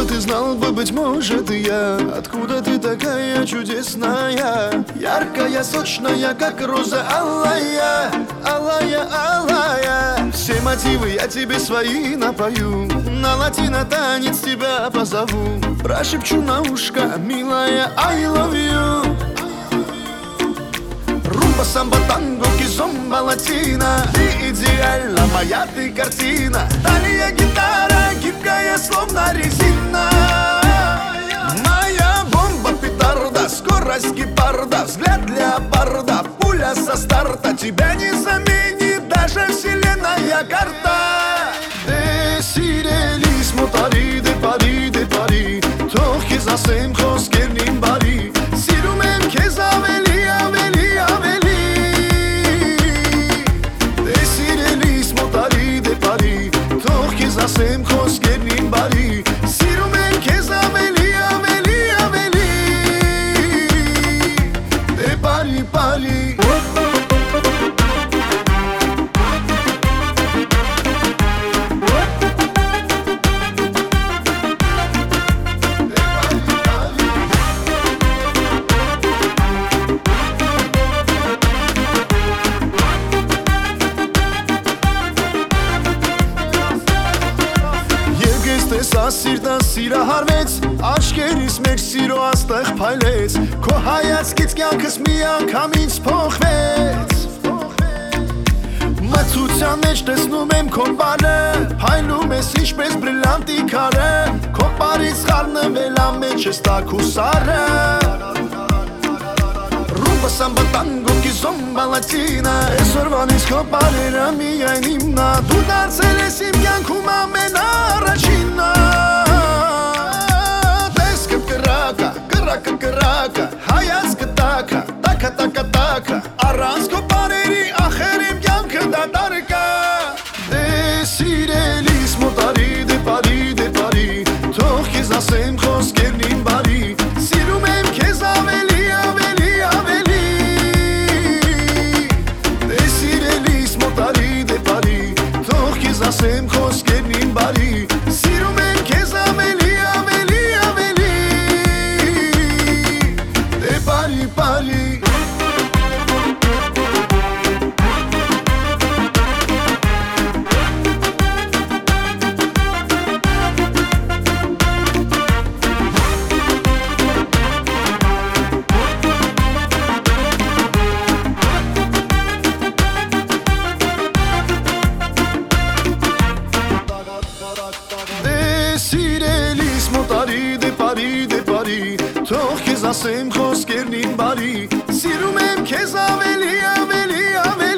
ты знал бы, быть может, и я. Откуда ты такая чудесная, яркая, сочная, как роза алая, алая, алая. Все мотивы я тебе свои напою, на латино танец тебя позову, прошепчу на ушко, милая, I love you. Румба, самбо, танго, кизомба, латина. Ты идеальна, моя ты картина. Талия, гитара, гибкая, словно резина. Моя бомба, петарда, скорость гепарда, взгляд леопарда, пуля со старта. Тебя не заменит даже вселенная карта. Սիրելիս մոտարի դե բարի Թող քեզ ասեմ խոսքերն բարի Սիրում եմ քեզ ավելի Դե սիրելիս մոտարի դե բարի Թող քեզ ասեմ խոսքերն բարի Սիրում եմ քեզ ավելի Դե բարի Տեսա սիրտը սիրահարվեց, աչքերիս մեր սիրո աստեղ փայլեց, քո հայացքից կյանքս մի անգամից փոխվեց։ Մթության մեջ տեսնում եմ քո բանը, փայլում ես ինչպես բրիլանտի քարը, քո բարից խառնվել ամեջ ես տաք ու սառը։ Ռումբա, սամբա, տանգո, կիզոմբա, լատինա, այսօրվանից քո բարերը միայն իմնա, դու դարձել ես իմ կյանքում ամենաառաջինը։ Տեսքը կրակա, կրակա, հայացքը տակա, տակա, առանց քո բարերի ախեր իմ կյանքը դատարկ է։ Դե սիրելիս մոտարի դե բարի, թող քեզ ասեմ խոսքերն բարի, սիրում եմ քեզ ավելի Դե սիրելիս մոտարի դե բարի, թող քեզ ասեմ խոսքերն բարի, սիրում եմ քեզ ավելի Դե բարի Սիրելիս մոտարի դե բարի Թող քեզ ասեմ խոսքերն բարի Սիրում եմ քեզ ավելի